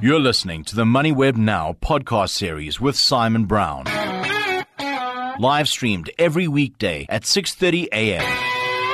You're listening to the MoneyWeb Now podcast series with Simon Brown. Live streamed every weekday at 6:30 a.m.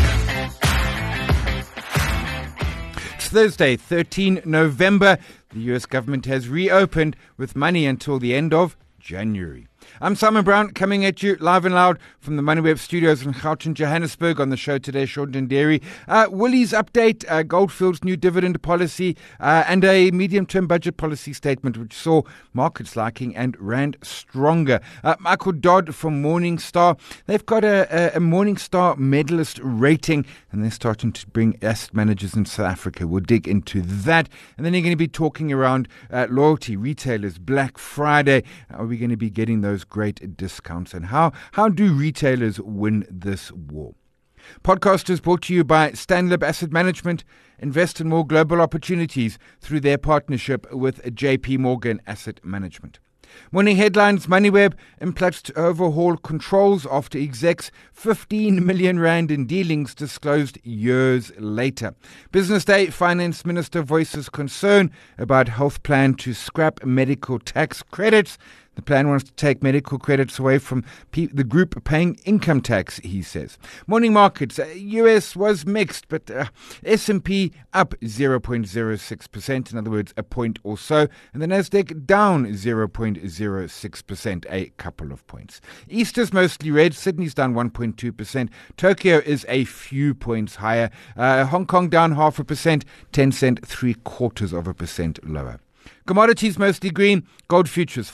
It's Thursday, 13 November. The US government has reopened with money until the end of January. I'm Simon Brown, coming at you live and loud from the MoneyWeb studios in Gauteng, Johannesburg. On the show today, Sean Denderi. Woolies update, Goldfields' new dividend policy, and a medium-term budget policy statement which saw markets liking and rand stronger. Michael Dodd from Morningstar. They've got a Morningstar medalist rating, and they're starting to bring asset managers in South Africa. We'll dig into that. And then you're going to be talking around loyalty, retailers, Black Friday. Are we going to be getting those great discounts, and how do retailers win this war? Podcast is brought to you by Stanlib Asset Management. Invest in more global opportunities through their partnership with JP Morgan Asset Management. Morning headlines: MoneyWeb implants to overhaul controls after execs 15 million rand in dealings disclosed years later. Business Day: Finance Minister voices concern about health plan to scrap medical tax credits. The plan wants to take medical credits away from the group paying income tax, he says. Morning markets. US was mixed, but S&P up 0.06%, in other words, a point or so. And the Nasdaq down 0.06%, a couple of points. East is mostly red. Sydney's down 1.2%. Tokyo is a few points higher. Hong Kong down 0.5%. Tencent 0.75% lower. Commodities mostly green. Gold futures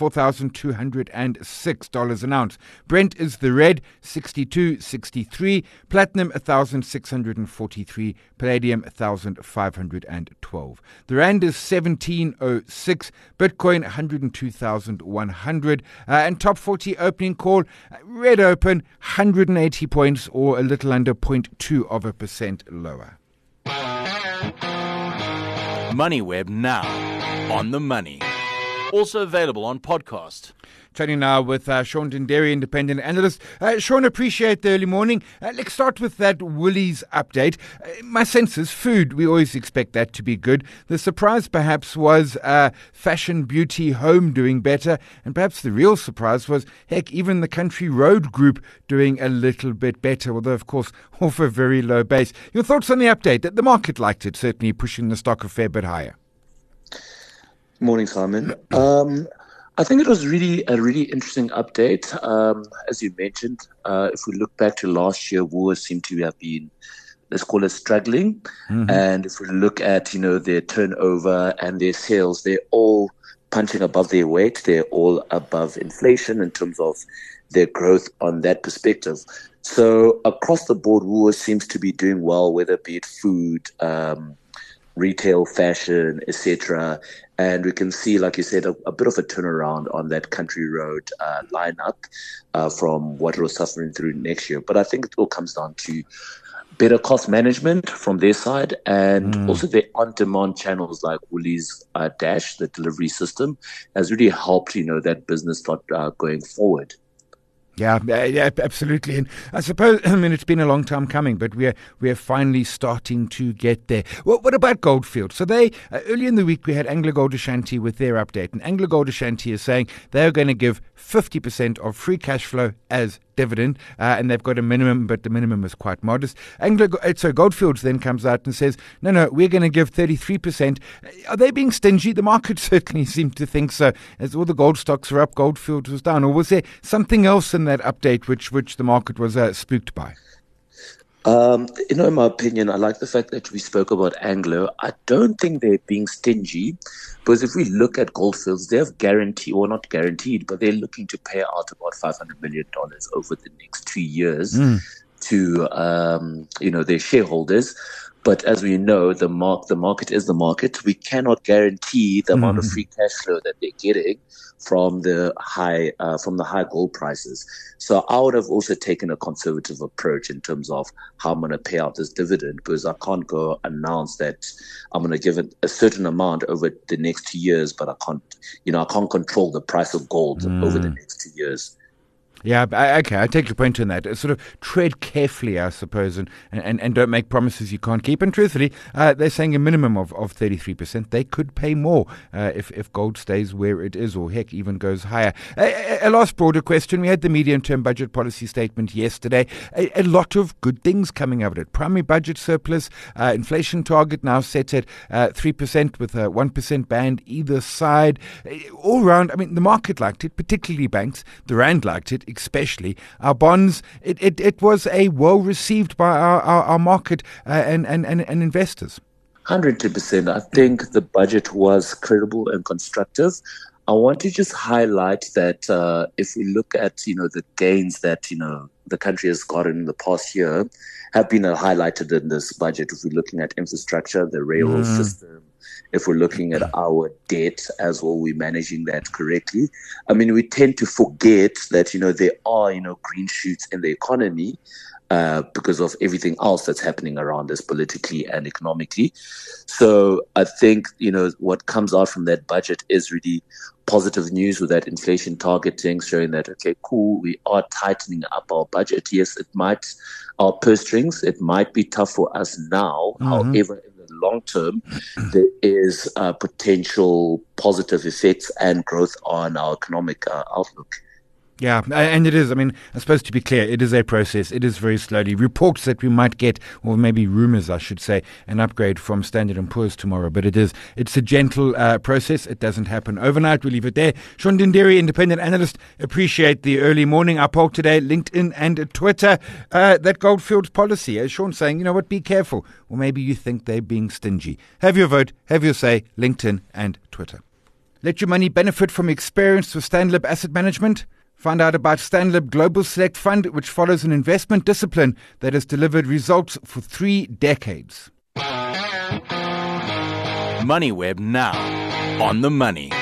$4,206 an ounce. Brent is the red, 62.63. Platinum 1,643. Palladium 1,512. The rand is 17.06. Bitcoin 102,100. And top 40 opening call, red open, 180 points, or a little under 0.2% lower. MoneyWeb Now. On the money. Also available on podcast. Chatting now with Sean Denderi, independent analyst. Sean, appreciate the early morning. Let's start with that Woolies update. My sense is food. We always expect that to be good. The surprise perhaps was fashion, beauty, home doing better. And perhaps the real surprise was, heck, even the Country Road Group doing a little bit better, although, of course, off a very low base. Your thoughts on the update? The market liked it, certainly pushing the stock a fair bit higher. Morning, Simon. I think it was really a really interesting update. As you mentioned, if we look back to last year, Woolworths seemed to have been, let's call it, struggling. Mm-hmm. And if we look at, their turnover and their sales, they're all punching above their weight. They're all above inflation in terms of their growth on that perspective. So across the board, Woolworths seems to be doing well, whether it be it food, retail, fashion, etc. And we can see, like you said, a bit of a turnaround on that Country Road lineup from what it was suffering through next year. But I think it all comes down to better cost management from their side, and also their on-demand channels like Woolies Dash, the delivery system, has really helped that business start going forward. Yeah, absolutely. And I suppose, it's been a long time coming, but we're finally starting to get there. Well, what about Goldfields? So they, earlier in the week, we had AngloGold Ashanti with their update. And AngloGold Ashanti is saying they're going to give 50% of free cash flow as dividend, and they've got a minimum, but the minimum is quite modest. So Goldfields then comes out and says, no, we're going to give 33%. Are they being stingy? The market certainly seemed to think so. As all the gold stocks are up, Goldfields was down. Or was there something else in that update which the market was spooked by? In my opinion, I like the fact that we spoke about Anglo. I don't think they're being stingy, because if we look at Goldfields, they have guaranteed, or not guaranteed, but they're looking to pay out about $500 million over the next 2 years to, their shareholders. But as we know, the market is the market. We cannot guarantee the amount of free cash flow that they're getting from the high gold prices. So I would have also taken a conservative approach in terms of how I'm going to pay out this dividend, because I can't go announce that I'm going to give it a certain amount over the next 2 years, but I can't control the price of gold over the next 2 years. Yeah, okay, I take your point on that. Sort of tread carefully, I suppose, and don't make promises you can't keep. And truthfully, they're saying a minimum of 33%. They could pay more if gold stays where it is, or heck, even goes higher. A last broader question. We had the medium-term budget policy statement yesterday. A lot of good things coming out of it. Primary budget surplus, inflation target now set at 3% with a 1% band either side. All round, I mean, the market liked it, particularly banks. The Rand liked it, especially our bonds. It was a well received by our market and investors. 100%. I think the budget was credible and constructive. I want to just highlight that if we look at the gains that the country has gotten in the past year, have been highlighted in this budget. If we're looking at infrastructure, the railroad system, if we're looking at our debt as well, we're managing that correctly. I mean, we tend to forget that, there are, green shoots in the economy because of everything else that's happening around us politically and economically. So I think, what comes out from that budget is really positive news with that inflation targeting, showing that, okay, cool, we are tightening up our budget. Yes, our purse strings, it might be tough for us now. However, in the long term, there is potential positive effects and growth on our economic outlook. Yeah, and it is. I mean, I suppose to be clear, it is a process. It is very slowly. Reports that we might get, or maybe rumors, I should say, an upgrade from Standard & Poor's tomorrow. But it's a gentle process. It doesn't happen overnight. We'll leave it there. Sean Dinderi, independent analyst. Appreciate the early morning. Our poll today, LinkedIn and Twitter. That Goldfields policy, as Sean saying, you know what, be careful. Or maybe you think they're being stingy. Have your vote, have your say, LinkedIn and Twitter. Let your money benefit from experience with Stanlib Asset Management. Find out about Stanlib Global Select Fund, which follows an investment discipline that has delivered results for 3 decades. MoneyWeb now on the money.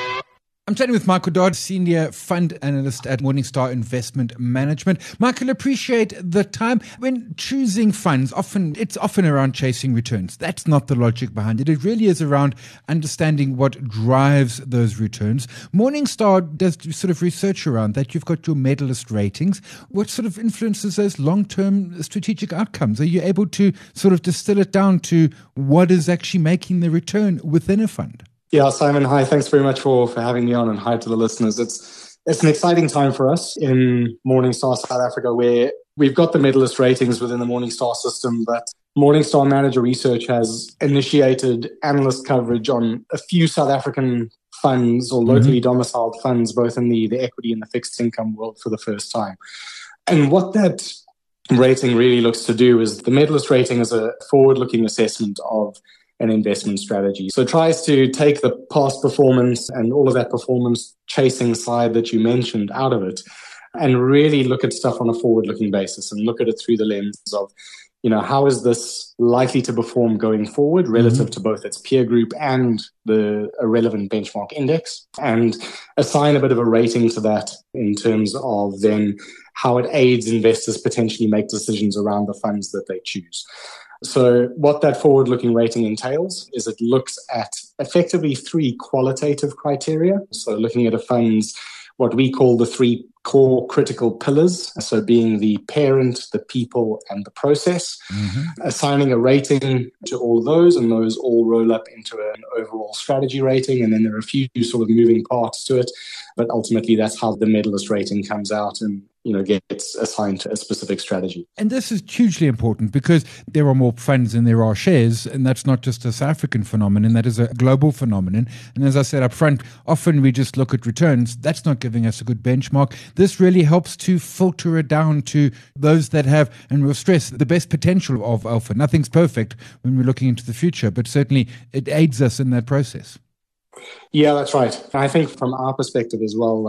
I'm chatting with Michael Dodd, Senior Fund Analyst at Morningstar Investment Management. Michael, appreciate the time. When choosing funds, it's often around chasing returns. That's not the logic behind it. It really is around understanding what drives those returns. Morningstar does sort of research around that. You've got your medalist ratings. What sort of influences those long-term strategic outcomes? Are you able to sort of distill it down to what is actually making the return within a fund? Yeah, Simon, hi. Thanks very much for having me on, and hi to the listeners. It's an exciting time for us in Morningstar South Africa, where we've got the medalist ratings within the Morningstar system, but Morningstar Manager Research has initiated analyst coverage on a few South African funds or locally domiciled funds, both in the equity and the fixed income world for the first time. And what that rating really looks to do is the medalist rating is a forward-looking assessment of an investment strategy. So it tries to take the past performance and all of that performance chasing side that you mentioned out of it and really look at stuff on a forward-looking basis and look at it through the lens of, how is this likely to perform going forward relative to both its peer group and a relevant benchmark index, and assign a bit of a rating to that in terms of then how it aids investors potentially make decisions around the funds that they choose. So what that forward-looking rating entails is it looks at effectively 3 qualitative criteria. So looking at a fund's what we call the 3 core critical pillars, so being the parent, the people, and the process, assigning a rating to all of those, and those all roll up into an overall strategy rating, and then there are a few sort of moving parts to it, but ultimately that's how the medalist rating comes out and gets assigned to a specific strategy. And this is hugely important because there are more funds than there are shares, and that's not just a South African phenomenon, that is a global phenomenon. And as I said up front, often we just look at returns. That's not giving us a good benchmark. This really helps to filter it down to those that have, and we'll stress, the best potential of alpha. Nothing's perfect when we're looking into the future, but certainly it aids us in that process. Yeah, that's right. And I think from our perspective as well,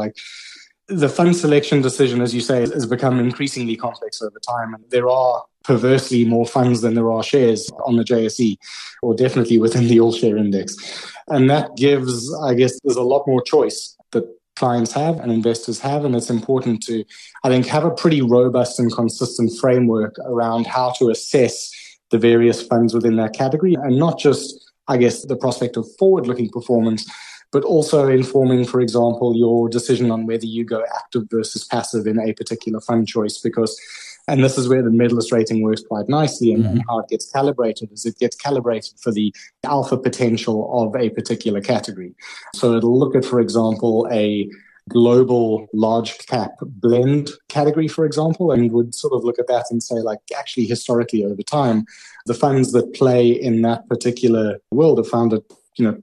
the fund selection decision, as you say, has become increasingly complex over time. And there are perversely more funds than there are shares on the JSE, or definitely within the all-share index. And that gives, there's a lot more choice that clients have and investors have. And it's important to, have a pretty robust and consistent framework around how to assess the various funds within that category, and not just, the prospect of forward-looking performance, but also informing, for example, your decision on whether you go active versus passive in a particular fund choice, and this is where the medalist rating works quite nicely, and how it gets calibrated is it gets calibrated for the alpha potential of a particular category. So it'll look at, for example, a global large cap blend category, for example, and would sort of look at that and say, like, actually historically over time, the funds that play in that particular world have found it,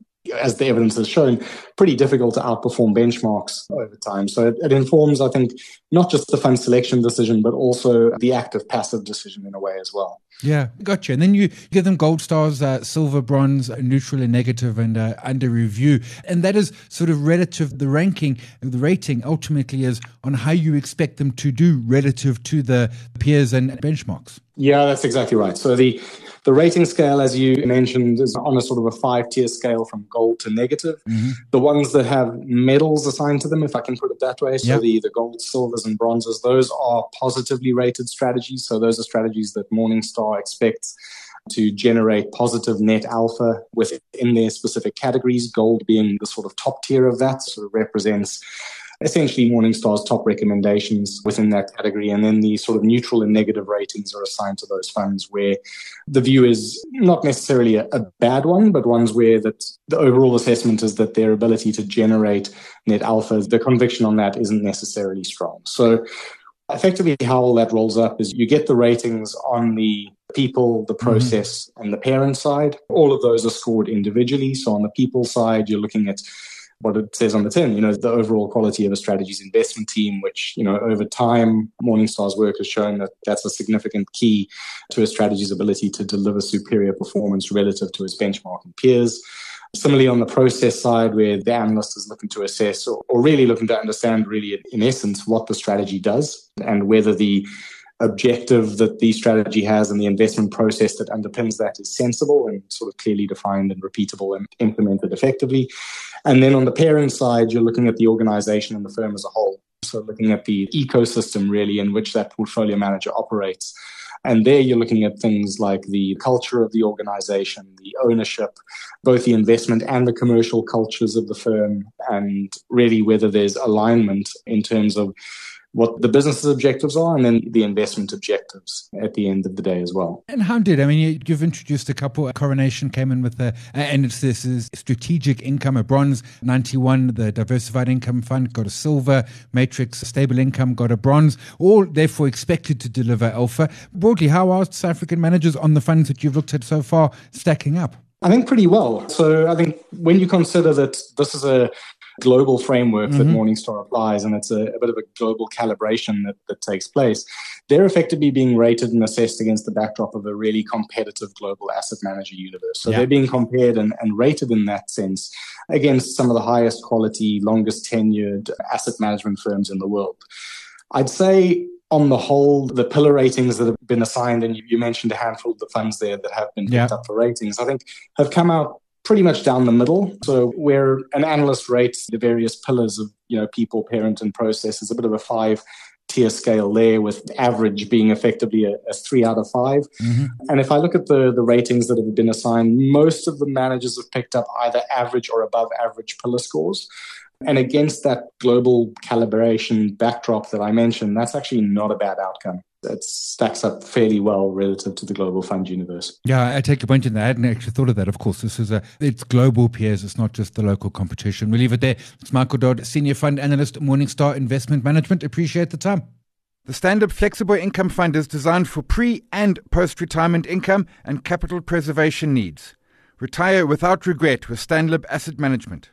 as the evidence has shown, pretty difficult to outperform benchmarks over time. So it informs, I think, not just the fund selection decision, but also the active-passive decision in a way as well. Yeah, gotcha. And then you give them gold stars, silver, bronze, neutral and negative, and under review. And that is sort of relative, the rating ultimately is on how you expect them to do relative to the peers and benchmarks. Yeah, that's exactly right. So the rating scale, as you mentioned, is on a sort of a 5-tier scale from gold to negative. The ones that have medals assigned to them, if I can put it that way, so the gold, silvers and bronzes, those are positively rated strategies. So those are strategies that Morningstar expects to generate positive net alpha within their specific categories, gold being the sort of top tier of that, sort of represents essentially Morningstar's top recommendations within that category. And then the sort of neutral and negative ratings are assigned to those funds where the view is not necessarily a bad one, but ones where that the overall assessment is that their ability to generate net alpha, the conviction on that isn't necessarily strong. So effectively how all that rolls up is you get the ratings on the people, the process, and the parent side. All of those are scored individually. So on the people side, you're looking at what it says on the tin, the overall quality of a strategy's investment team, which, over time, Morningstar's work has shown that that's a significant key to a strategy's ability to deliver superior performance relative to its benchmark and peers. Similarly, on the process side, where the analyst is looking to assess or really looking to understand really, in essence, what the strategy does and whether the objective that the strategy has and the investment process that underpins that is sensible and sort of clearly defined and repeatable and implemented effectively. And then on the parent side, you're looking at the organization and the firm as a whole. So looking at the ecosystem really in which that portfolio manager operates. And there you're looking at things like the culture of the organization, the ownership, both the investment and the commercial cultures of the firm, and really whether there's alignment in terms of what the business's objectives are and then the investment objectives at the end of the day as well. And how you've introduced a couple. Coronation came in with this is strategic income, a bronze. 91, the diversified income fund, got a silver. Matrix stable income got a bronze. All therefore expected to deliver alpha. Broadly, how are South African managers on the funds that you've looked at so far stacking up? I think pretty well. So I think when you consider that this is a global framework that Morningstar applies, and it's a bit of a global calibration that takes place, they're effectively being rated and assessed against the backdrop of a really competitive global asset manager universe. So they're being compared and rated in that sense against some of the highest quality, longest tenured asset management firms in the world. I'd say on the whole, the pillar ratings that have been assigned, and you mentioned a handful of the funds there that have been picked up for ratings, I think have come out pretty much down the middle. So where an analyst rates the various pillars of, people, parent, and process is a bit of a 5-tier scale there, with average being effectively a 3 out of 5. And if I look at the ratings that have been assigned, most of the managers have picked up either average or above average pillar scores. And against that global calibration backdrop that I mentioned, that's actually not a bad outcome. It stacks up fairly well relative to the global fund universe. Yeah, I take your point in that. I hadn't actually thought of that. Of course, it's global peers. It's not just the local competition. We'll leave it there. It's Michael Dodd, Senior Fund Analyst, Morningstar Investment Management. Appreciate the time. The Stand-Up Flexible Income Fund is designed for pre- and post-retirement income and capital preservation needs. Retire without regret with Stand-Up Asset Management.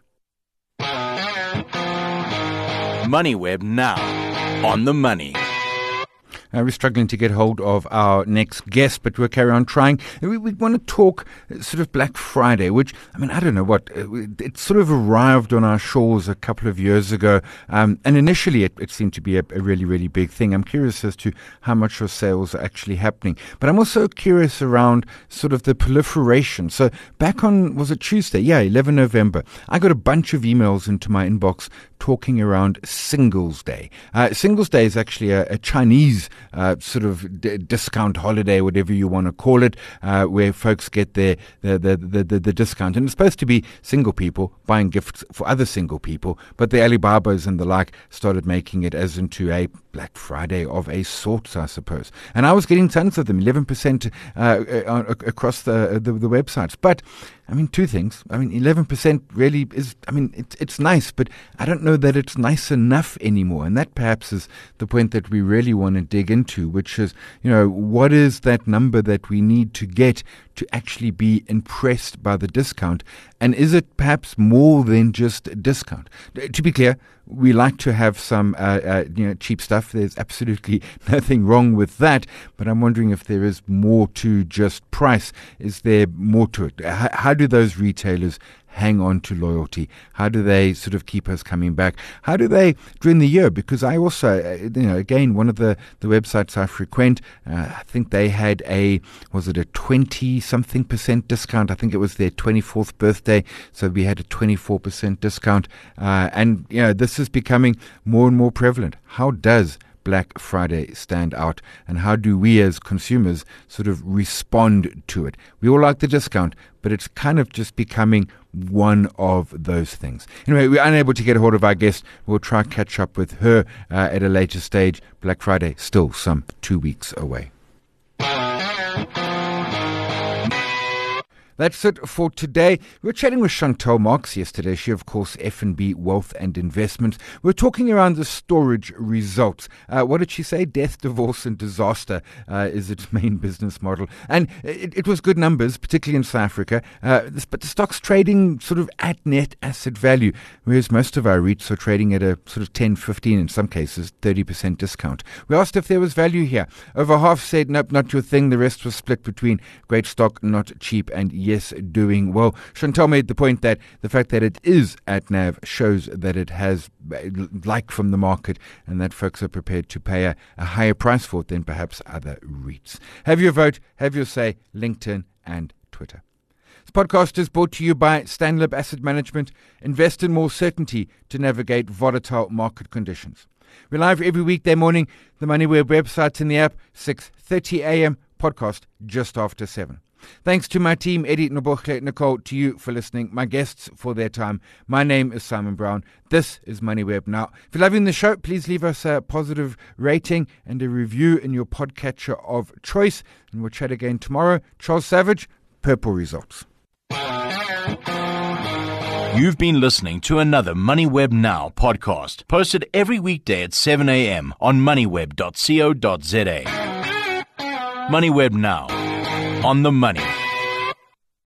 MoneyWeb now on the money. We're struggling to get hold of our next guest, but we'll carry on trying. We want to talk sort of Black Friday, which, I don't know what, it sort of arrived on our shores a couple of years ago. And initially it seemed to be a really, really big thing. I'm curious as to how much of sales are actually happening. But I'm also curious around sort of the proliferation. So back on, was it Tuesday? Yeah, 11 November. I got a bunch of emails into my inbox talking around Singles Day. Singles Day is actually a Chinese sort of discount holiday, whatever you want to call it, where folks get the discount. And it's supposed to be single people buying gifts for other single people, but the Alibabas and the like started making it as into a Black Friday of a sort, I suppose. And I was getting tons of them, 11% across the websites. But I mean, two things. I mean, 11% really is, I mean, it's nice, but I don't know that it's nice enough anymore. And that perhaps is the point that we really want to dig into, which is, what is that number that we need to get to actually be impressed by the discount? And is it perhaps more than just a discount? To be clear, we like to have some, cheap stuff. There's absolutely nothing wrong with that. But I'm wondering if there is more to just price. Is there more to it? How do those retailers hang on to loyalty? How do they sort of keep us coming back? How do they during the year? Because I also, again, one of the websites I frequent, I think they had was it a 20-something% discount? I think it was their 24th birthday. So we had a 24% discount. And this is becoming more and more prevalent. How does Black Friday stand out, and how do we as consumers sort of respond to it? We all like the discount, but it's kind of just becoming one of those things. Anyway, we're unable to get a hold of our guest. We'll try to catch up with her at a later stage. Black Friday still some 2 weeks away. That's it for today. We were chatting with Chantal Marx yesterday. She, of course, F&B Wealth and Investments. We're talking around the storage results. What did she say? Death, divorce and disaster is its main business model. And it was good numbers, particularly in South Africa. But the stock's trading sort of at net asset value, whereas most of our REITs are trading at a sort of 10, 15, in some cases, 30% discount. We asked if there was value here. Over half said, nope, not your thing. The rest was split between great stock, not cheap, and yes, doing well. Chantal made the point that the fact that it is at NAV shows that it has like from the market, and that folks are prepared to pay a higher price for it than perhaps other REITs. Have your vote, have your say, LinkedIn and Twitter. This podcast is brought to you by Stanlib Asset Management. Invest in more certainty to navigate volatile market conditions. We're live every weekday morning. The MoneyWeb website and the app, 6:30 a.m. podcast just after 7. Thanks to my team, Eddie, Nobuhle, Nicole, to you for listening, my guests for their time. My name is Simon Brown. This is MoneyWeb Now. If you're loving the show, please leave us a positive rating and a review in your podcatcher of choice. And we'll chat again tomorrow. Charles Savage, Purple Results. You've been listening to another MoneyWeb Now podcast, posted every weekday at 7 a.m. on moneyweb.co.za. MoneyWeb Now. On the money.